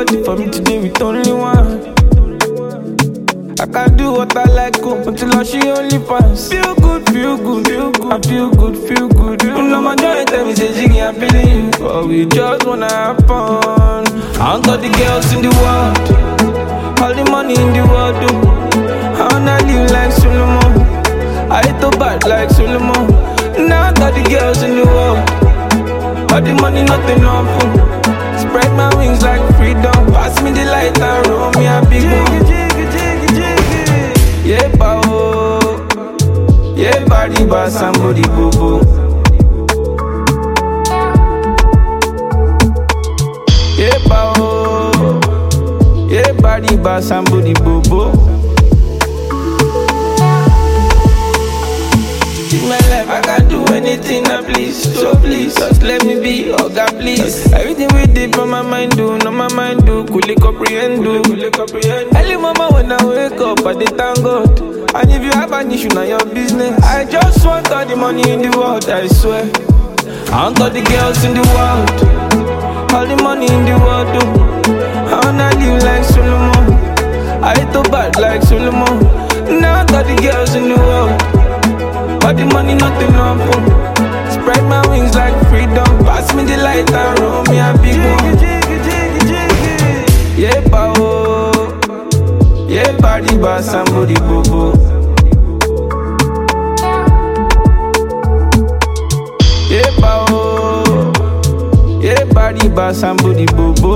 body for me today with only one. I can do what I like, go until she only pass. Feel good, feel good, feel good. I feel good, feel good. You know my joint tell me say Jiggy, I'm feeling you. But we just wanna have fun. I got the girls in the world, all the money in the world, do. I wanna live like Solomon, I hate to bad like Solomon. Now I got the girls in the world, all the money, nothing awful. Spread my wings like freedom. Pass me the light and roll me a big one. Yeah, bao. Yeah, body, ba, somebody, boo-boo. Yeah, bao. Yeah, body, ba, somebody, boo-boo. In my life, I can do anything I please. So please, just let me be, oh God, please. Everything we did on my mind, do, no my mind, do. Coolly comprehend, do. Early mama, when I wake up, I dey thank God. And if you have an issue, now your business. I just want all the money in the world, I swear. I want all the girls in the world, all the money in the world, do. I wanna live like Solomon, I hate to bad like Solomon. Now I got the girls in the world, all the money, nothing awful. Spread my wings like freedom. Pass me the light and roll me a big one. Yeah, bao. Yeah, body, ba, somebody, boo-boo. Yeah, bao. Yeah, body, ba, somebody, boo-boo.